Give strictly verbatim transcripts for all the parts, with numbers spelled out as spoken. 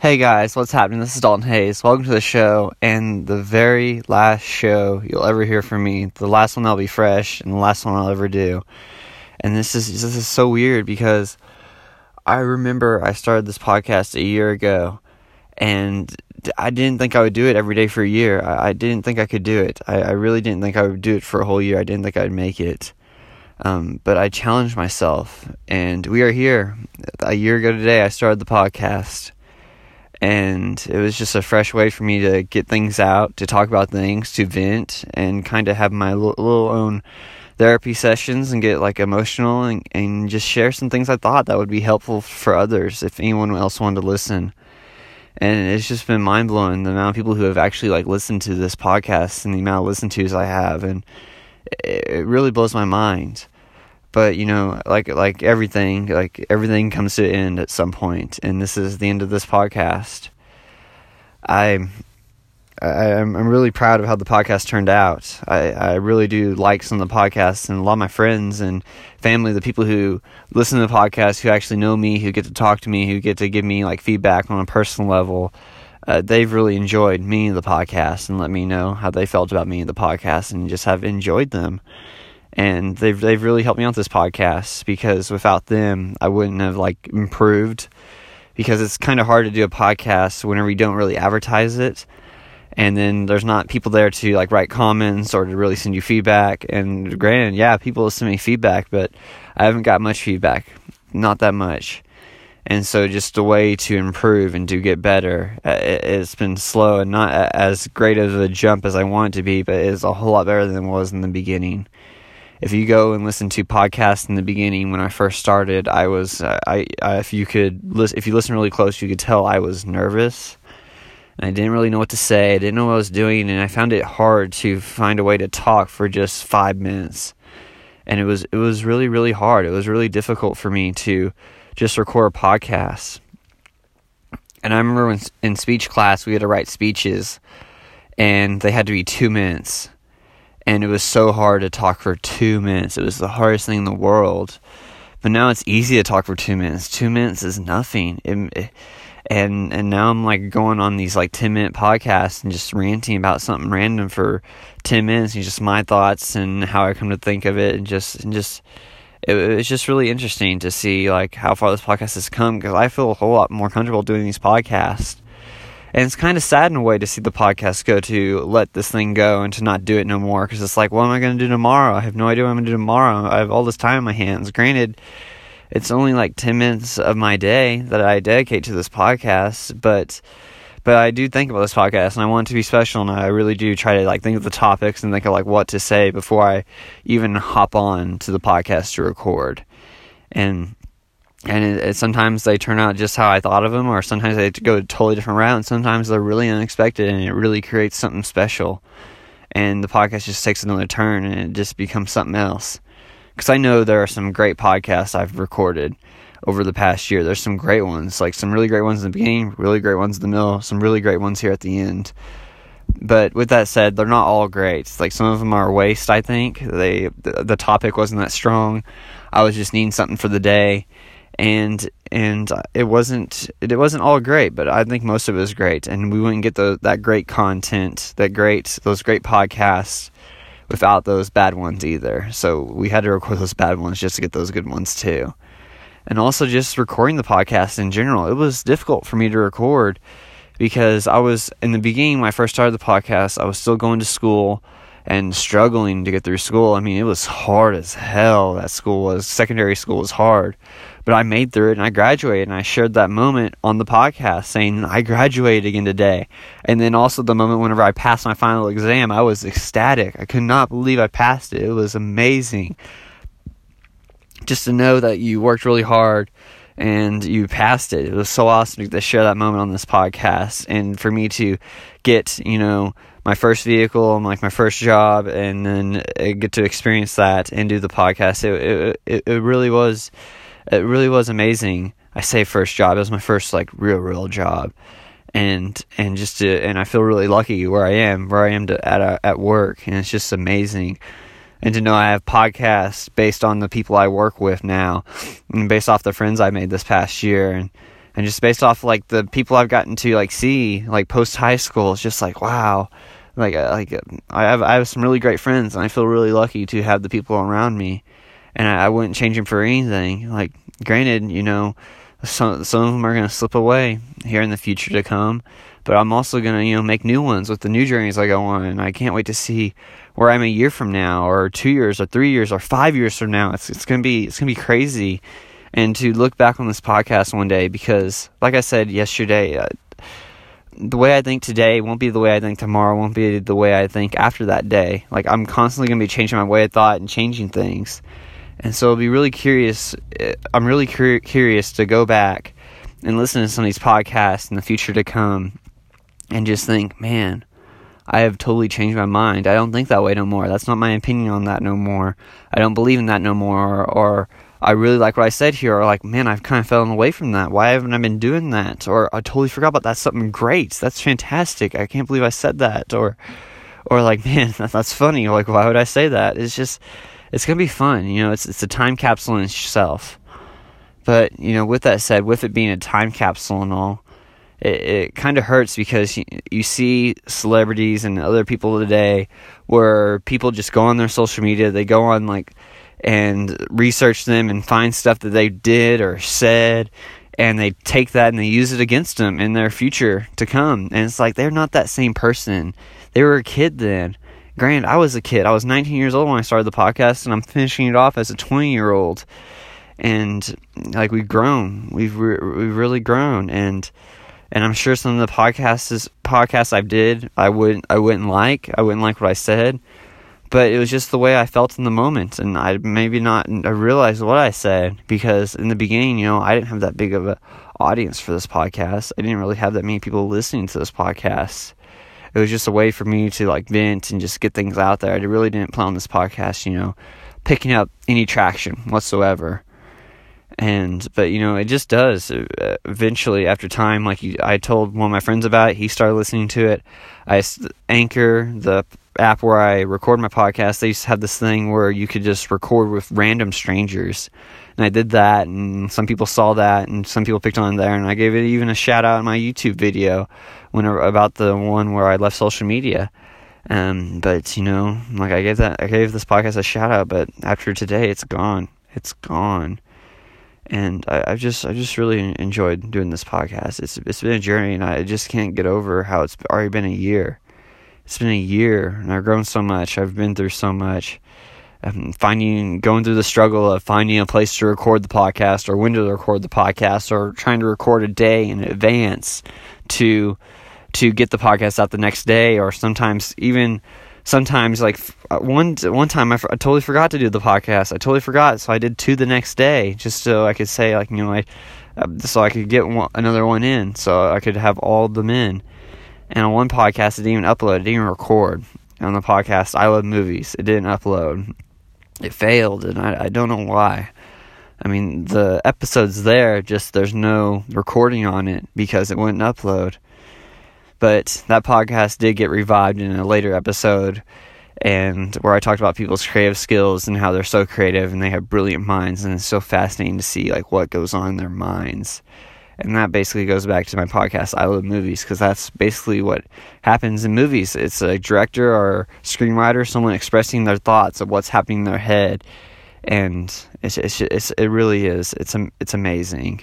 Hey guys, what's happening? This is Dalton Hayes. Welcome to the show, and the very last show you'll ever hear from me. The last one that'll be fresh, and the last one I'll ever do. And this is this is so weird because I remember I started this podcast a year ago, and I didn't think I would do it every day for a year. I, I didn't think I could do it. I, I really didn't think I would do it for a whole year. I didn't think I'd make it. Um, but I challenged myself, and we are here. A year ago today, I started the podcast. And it was just a fresh way for me to get things out, to talk about things, to vent, and kind of have my little, little own therapy sessions and get like emotional and, and just share some things I thought that would be helpful for others if anyone else wanted to listen. And it's just been mind-blowing, the amount of people who have actually like listened to this podcast and the amount of listen-tos I have, and it, it really blows my mind. But, you know, like like everything, like everything comes to an end at some point, and this is the end of this podcast. I, I I'm I'm really proud of how the podcast turned out. I, I really do like some of the podcasts, and a lot of my friends and family, the people who listen to the podcast, who actually know me, who get to talk to me, who get to give me like feedback on a personal level, uh, they've really enjoyed me and the podcast, and let me know how they felt about me and the podcast, and just have enjoyed them. And they've they've really helped me out with this podcast, because without them, I wouldn't have like improved. Because it's kind of hard to do a podcast whenever you don't really advertise it, and then there's not people there to like write comments or to really send you feedback. And granted, yeah, people send me feedback, but I haven't got much feedback, not that much. And so just a way to improve and to get better, it's been slow and not as great of a jump as I want it to be, but it's a whole lot better than it was in the beginning. If you go and listen to podcasts in the beginning, when I first started, I was, uh, I, I, if you could listen, if you listen really close, you could tell I was nervous, and I didn't really know what to say. I didn't know what I was doing, and I found it hard to find a way to talk for just five minutes. And it was, it was really, really hard. It was really difficult for me to just record a podcast. And I remember when in speech class, we had to write speeches, and they had to be two minutes. And it was so hard to talk for two minutes. It was the hardest thing in the world. But now it's easy to talk for two minutes. Two minutes is nothing. It, it, and and now I'm like going on these like ten minute podcasts and just ranting about something random for ten minutes. And just my thoughts and how I come to think of it. And just, and just it, it's just really interesting to see like how far this podcast has come. Because I feel a whole lot more comfortable doing these podcasts. And it's kind of sad in a way to see the podcast go to let this thing go and to not do it no more. Because it's like, what am I going to do tomorrow? I have no idea what I'm going to do tomorrow. I have all this time in my hands. Granted, it's only like ten minutes of my day that I dedicate to this podcast. But but I do think about this podcast, and I want it to be special. And I really do try to like think of the topics and think of like what to say before I even hop on to the podcast to record. And... And it, it, sometimes they turn out just how I thought of them, or sometimes they go a totally different route, and sometimes they're really unexpected, and it really creates something special. And the podcast just takes another turn, and it just becomes something else. Because I know there are some great podcasts I've recorded over the past year. There's some great ones, like some really great ones in the beginning, really great ones in the middle, some really great ones here at the end. But with that said, they're not all great. Like some of them are a waste, I think. They the, the topic wasn't that strong. I was just needing something for the day. And and it wasn't it wasn't all great, but I think most of it was great, and we wouldn't get the that great content, that great those great podcasts without those bad ones either. So we had to record those bad ones just to get those good ones too. And also just recording the podcast in general, it was difficult for me to record because I was in the beginning when I first started the podcast, I was still going to school and struggling to get through school. I mean, it was hard as hell. That school was secondary school was hard. But I made through it, and I graduated, and I shared that moment on the podcast saying, I graduated again today. And then also the moment whenever I passed my final exam, I was ecstatic. I could not believe I passed it. It was amazing. Just to know that you worked really hard and you passed it. It was so awesome to share that moment on this podcast. And for me to get, you know, my first vehicle, like my first job, and then get to experience that and do the podcast, it it, it really was... It really was amazing. I say first job. It was my first like real, real job, and and just to, and I feel really lucky where I am, where I am to, at at work, and it's just amazing. And to know I have podcasts based on the people I work with now, and based off the friends I made this past year, and And just based off like the people I've gotten to like see like post high school, it's just like wow, like uh, like uh, I have I have some really great friends, and I feel really lucky to have the people around me, and I, I wouldn't change them for anything. Like granted, you know, some some of them are gonna slip away here in the future to come, but I'm also gonna you know make new ones with the new journeys I go on, and I can't wait to see where I'm a year from now, or two years, or three years, or five years from now. It's it's gonna be it's gonna be crazy. And to look back on this podcast one day, because, like I said yesterday, uh, the way I think today won't be the way I think tomorrow, won't be the way I think after that day. Like, I'm constantly going to be changing my way of thought and changing things. And so I'll be really curious, I'm really cur- curious to go back and listen to some of these podcasts in the future to come and just think, man, I have totally changed my mind. I don't think that way no more. That's not my opinion on that no more. I don't believe in that no more, or, or I really like what I said here, or like, man, I've kind of fallen away from that. Why haven't I been doing that? Or I totally forgot about that. That's something great. That's fantastic. I can't believe I said that. Or, or like, man, that's funny. Or like, why would I say that? It's just, it's going to be fun. You know, it's, it's a time capsule in itself. But, you know, with that said, with it being a time capsule and all, it, it kind of hurts because you, you see celebrities and other people today where people just go on their social media, they go on like, and research them and find stuff that they did or said, and they take that and they use it against them in their future to come. And it's like, they're not that same person. They were a kid then. Granted, I was a kid. I was nineteen years old when I started the podcast, and I'm finishing it off as a twenty year old. And like, we've grown, we've re- we've really grown. And, and I'm sure some of the podcasts, podcasts I did, I wouldn't, I wouldn't like, I wouldn't like what I said. But it was just the way I felt in the moment, and I maybe not I realized what I said, because in the beginning, you know, I didn't have that big of an audience for this podcast. I didn't really have that many people listening to this podcast. It was just a way for me to like vent and just get things out there. I really didn't plan on this podcast, you know, picking up any traction whatsoever. And, but, you know, it just does eventually after time. Like you, I told one of my friends about it. He started listening to it. I, Anchor, the app where I record my podcast, they used to have this thing where you could just record with random strangers. And I did that, and some people saw that, and some people picked on there, and I gave it even a shout out in my YouTube video when about the one where I left social media. Um, but, you know, like I gave that, I gave this podcast a shout out, but after today, it's gone. It's gone. And I, I've just, I just really enjoyed doing this podcast. It's, it's been a journey, and I just can't get over how it's already been a year. It's been a year, and I've grown so much. I've been through so much. Um, finding, going through the struggle of finding a place to record the podcast, or when to record the podcast, or trying to record a day in advance to to get the podcast out the next day, or sometimes even sometimes like one one time I, I totally forgot to do the podcast. I totally forgot, so I did two the next day just so I could say like you know I uh, so I could get one, another one in, so I could have all of them in. And on one podcast, it didn't even upload. It didn't even record. On the podcast, I Love Movies, it didn't upload. It failed, and I, I don't know why. I mean, the episode's there, just there's no recording on it because it wouldn't upload. But that podcast did get revived in a later episode, and where I talked about people's creative skills and how they're so creative and they have brilliant minds, and it's so fascinating to see like what goes on in their minds. And that basically goes back to my podcast, I Love Movies, because that's basically what happens in movies. It's a director or screenwriter, someone expressing their thoughts of what's happening in their head, and it's it's, it's it really is. It's it's amazing,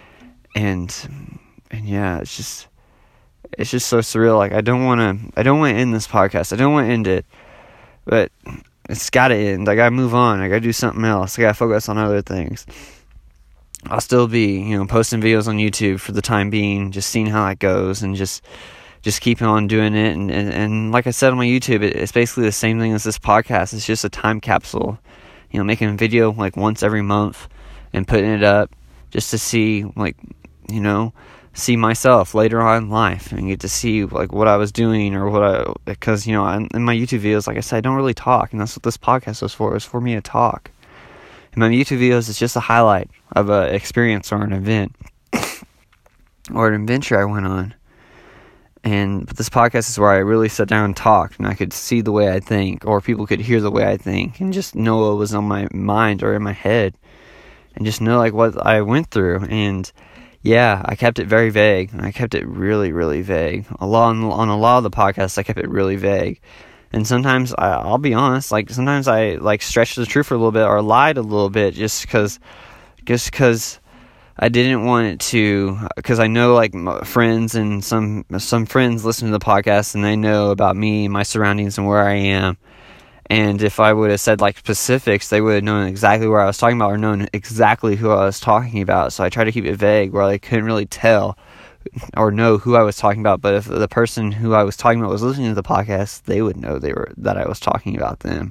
and and yeah, it's just it's just so surreal. Like I don't want to I don't want to end this podcast. I don't want to end it, but it's got to end. I got to move on. I got to do something else. I got to focus on other things. I'll still be, you know, posting videos on YouTube for the time being, just seeing how that goes, and just just keeping on doing it. And, and, and like I said on my YouTube, it, it's basically the same thing as this podcast. It's just a time capsule, you know, making a video like once every month and putting it up just to see, like, you know, see myself later on in life and get to see like what I was doing or what I, because, you know, in, in my YouTube videos, like I said, I don't really talk, and that's what this podcast was for. It was for me to talk. In my YouTube videos, it's just a highlight of an experience or an event or an adventure I went on. And but this podcast is where I really sat down and talked, and I could see the way I think, or people could hear the way I think, and just know what was on my mind or in my head, and just know like what I went through. And yeah, I kept it very vague. I kept it really, really vague. A lot, on, on a lot of the podcasts, I kept it really vague. And sometimes, I, I'll be honest, like, sometimes I, like, stretched the truth for a little bit or lied a little bit just because, just because I didn't want it to, because I know, like, my friends and some, some friends listen to the podcast and they know about me, my surroundings, and where I am. And if I would have said, like, specifics, they would have known exactly where I was talking about or known exactly who I was talking about. So I tried to keep it vague where they couldn't really tell or know who I was talking about. But if the person who I was talking about was listening to the podcast, they would know they were that I was talking about them.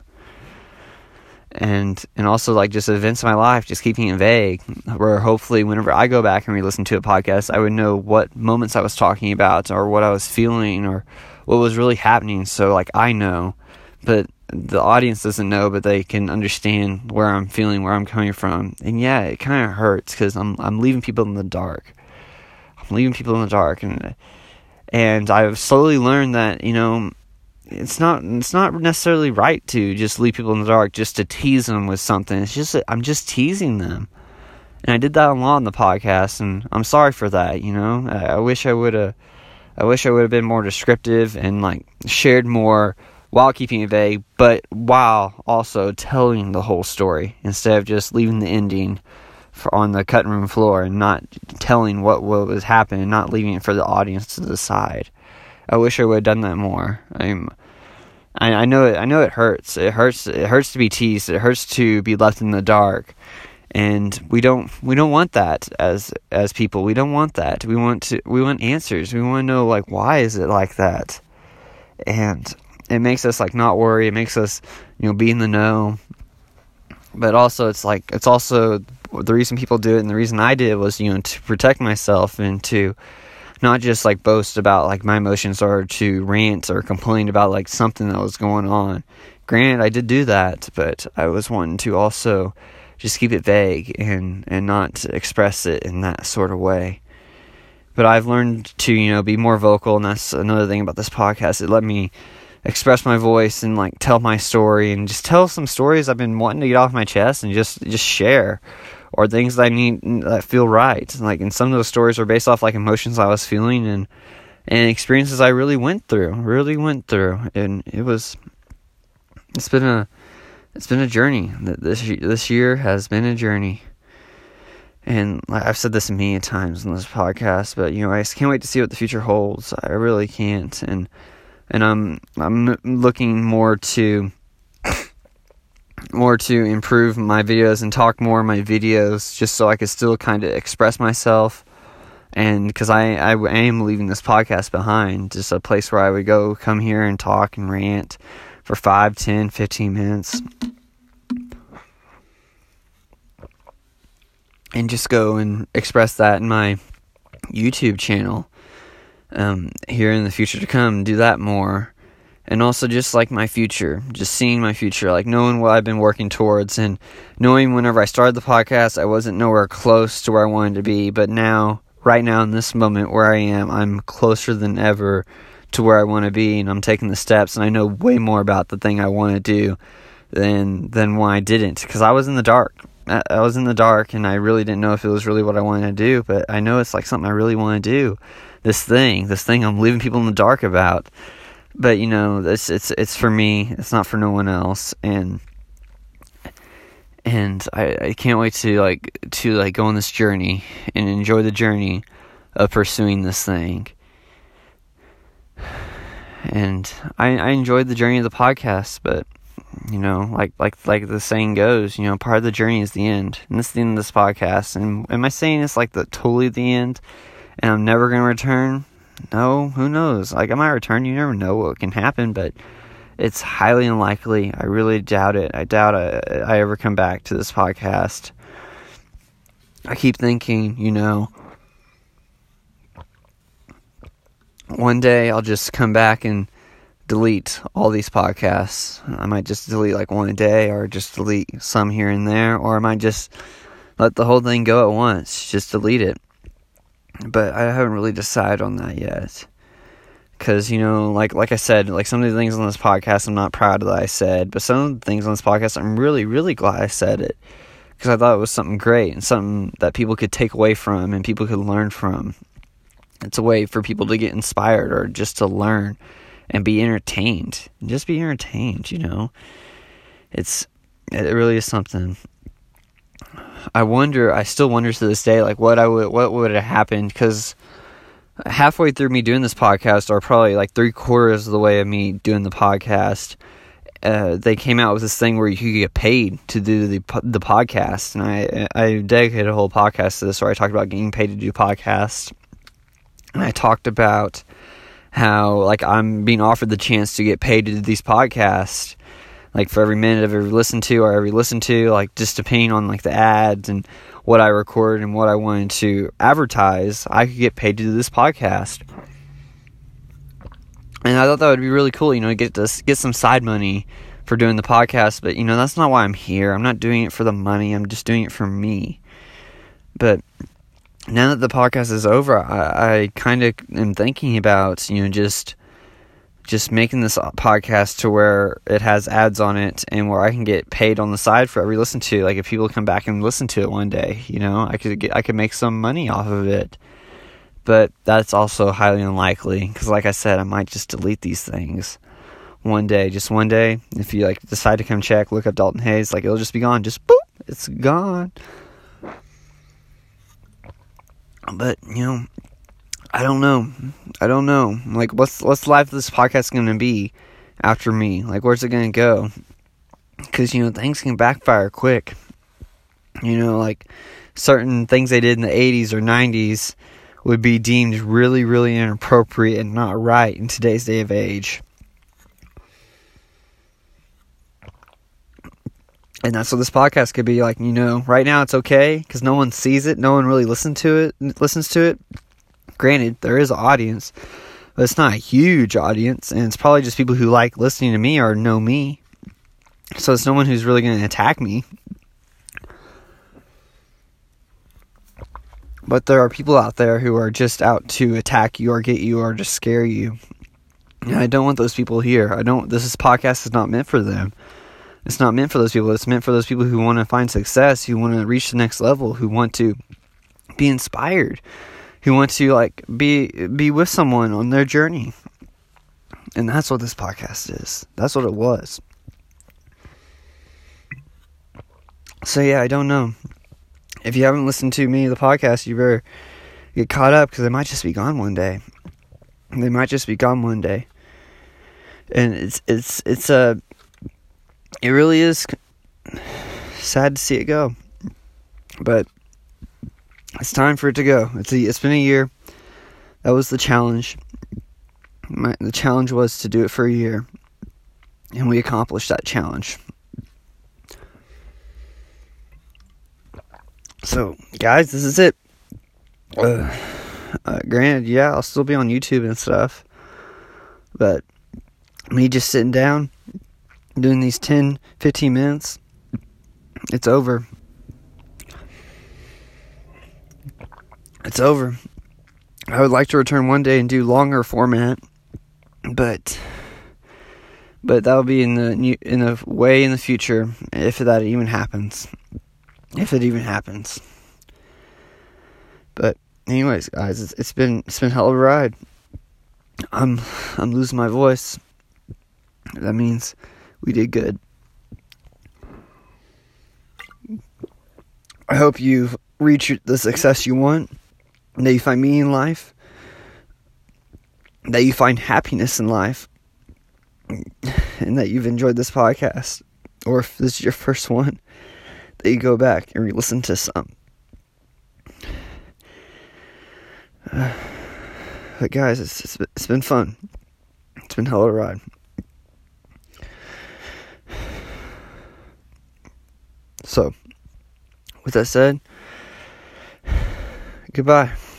And and also, like, just events in my life, just keeping it vague, where hopefully whenever I go back and re-listen to a podcast, I would know what moments I was talking about or what I was feeling or what was really happening. So, like, I know, but the audience doesn't know, but they can understand where I'm feeling, where I'm coming from. And yeah, it kind of hurts because I'm I'm leaving people in the dark. I'm leaving people in the dark, and and I've slowly learned that, you know, it's not it's not necessarily right to just leave people in the dark just to tease them with something. It's just I'm just teasing them, and I did that a lot on the podcast, and I'm sorry for that. You know, I, I wish I would have I wish I would have been more descriptive and, like, shared more while keeping it vague, but while also telling the whole story instead of just leaving the ending for, on the cutting room floor and not telling what, what was happening, not leaving it for the audience to decide. I wish I would have done that more. I'm, I, I know it. I know it hurts. It hurts. It hurts to be teased. It hurts to be left in the dark, and we don't. We don't want that as as people. We don't want that. We want to. We want answers. We want to know, like, why is it like that, and it makes us, like, not worry. It makes us, you know, be in the know. But also, it's like, it's also the reason people do it, and the reason I did was, you know, to protect myself and to not just, like, boast about, like, my emotions or to rant or complain about, like, something that was going on. Granted, I did do that, but I was wanting to also just keep it vague and, and not express it in that sort of way. But I've learned to, you know, be more vocal, and that's another thing about this podcast. It let me express my voice and, like, tell my story and just tell some stories I've been wanting to get off my chest and just just share, or things that I need that feel right. Like, and some of those stories are based off, like, emotions I was feeling and and experiences I really went through, really went through, and it was it's been a it's been a journey. This this year has been a journey. And I've said this many times in this podcast, but, you know, I just can't wait to see what the future holds. I really can't, and and I'm I'm looking more to more to improve my videos and talk more in my videos, just so I could still kind of express myself. And because I, I am leaving this podcast behind, just a place where I would go, come here and talk and rant for five, ten, fifteen minutes. And just go and express that in my YouTube channel. Um, here in the future to come, do that more. And also just, like, my future, just seeing my future, like, knowing what I've been working towards, and knowing whenever I started the podcast, I wasn't nowhere close to where I wanted to be, but now, right now in this moment where I am, I'm closer than ever to where I want to be, and I'm taking the steps, and I know way more about the thing I want to do than, than when I didn't, because I was in the dark. I, I was in the dark, and I really didn't know if it was really what I wanted to do, but I know it's, like, something I really want to do. This thing, this thing I'm leaving people in the dark about. But, you know, it's it's it's for me. It's not for no one else. And and I, I can't wait to like to like go on this journey and enjoy the journey of pursuing this thing. And I I enjoyed the journey of the podcast, but, you know, like like like the saying goes, you know, part of the journey is the end. And this is the end of this podcast. And am I saying it's like the totally the end? And I'm never going to return? No, who knows? Like, I might return. You never know what can happen, but it's highly unlikely. I really doubt it. I doubt I, I ever come back to this podcast. I keep thinking, you know, one day I'll just come back and delete all these podcasts. I might just delete like one a day, or just delete some here and there, or I might just let the whole thing go at once, just delete it. But I haven't really decided on that yet. Because, you know, like like I said, like some of the things on this podcast I'm not proud of that I said, but some of the things on this podcast I'm really, really glad I said it. because I thought it was something great and something that people could take away from and people could learn from. It's a way for people to get inspired or just to learn and be entertained. Just be entertained, you know. It's it really is something. I wonder, I still wonder to this day, like what I would, what would have happened, because halfway through me doing this podcast, or probably like three quarters of the way of me doing the podcast, uh, they came out with this thing where you could get paid to do the the podcast, and I I dedicated a whole podcast to this, where I talked about getting paid to do podcasts, and I talked about how like I'm being offered the chance to get paid to do these podcasts. Like for every minute I've ever listened to or every listened to, like just depending on like the ads and what I record and what I wanted to advertise, I could get paid to do this podcast. And I thought that would be really cool, you know, get to get some side money for doing the podcast. But, you know, that's not why I'm here. I'm not doing it for the money. I'm just doing it for me. But now that the podcast is over, I, I kind of am thinking about, you know, just... just making this podcast to where it has ads on it and where I can get paid on the side for every listen to. Like if people come back and listen to it one day, you know, I could get, I could make some money off of it. But that's also highly unlikely because, like I said, I might just delete these things one day, just one day. If you like decide to come check, look up Dalton Hayes, like it'll just be gone. Just boop, it's gone. But you know, I don't know. I don't know. Like, what's what's life of this podcast going to be after me? Like, where's it going to go? Because, you know, things can backfire quick. You know, like, certain things they did in the eighties or nineties would be deemed really, really inappropriate and not right in today's day of age. And that's what this podcast could be like, you know. Right now it's okay because no one sees it. No one really listens to it. Listens to it. Granted, there is an audience, but it's not a huge audience, and it's probably just people who like listening to me or know me. So it's no one who's really going to attack me. But there are people out there who are just out to attack you or get you or just scare you. And I don't want those people here. I don't. This is, podcast is not meant for them. It's not meant for those people. It's meant for those people who want to find success, who want to reach the next level, who want to be inspired, who want to like be be with someone on their journey. And that's what this podcast is. That's what it was. So yeah, I don't know. If you haven't listened to me, the podcast, you better get caught up because they might just be gone one day. They might just be gone one day. And it's it's it's a it really is sad to see it go. But it's time for it to go. It's a, it's been a year. That was the challenge. My, the challenge was to do it for a year. And we accomplished that challenge. So, guys, this is it. Uh, uh, granted, yeah, I'll still be on YouTube and stuff. But me just sitting down, doing these ten, fifteen minutes, it's over. It's over. I would like to return one day and do longer format, but but that'll be in the new, in a way in the future if that even happens. If it even happens. But anyways, guys, it's, it's been it's been a hell of a ride. I'm I'm losing my voice. That means we did good. I hope you've reached the success you want. That you find meaning in life, that you find happiness in life, and that you've enjoyed this podcast, or if this is your first one, that you go back and re-listen to some. Uh, but guys, it's, it's it's been fun. It's been a hell of a ride. So, with that said, goodbye.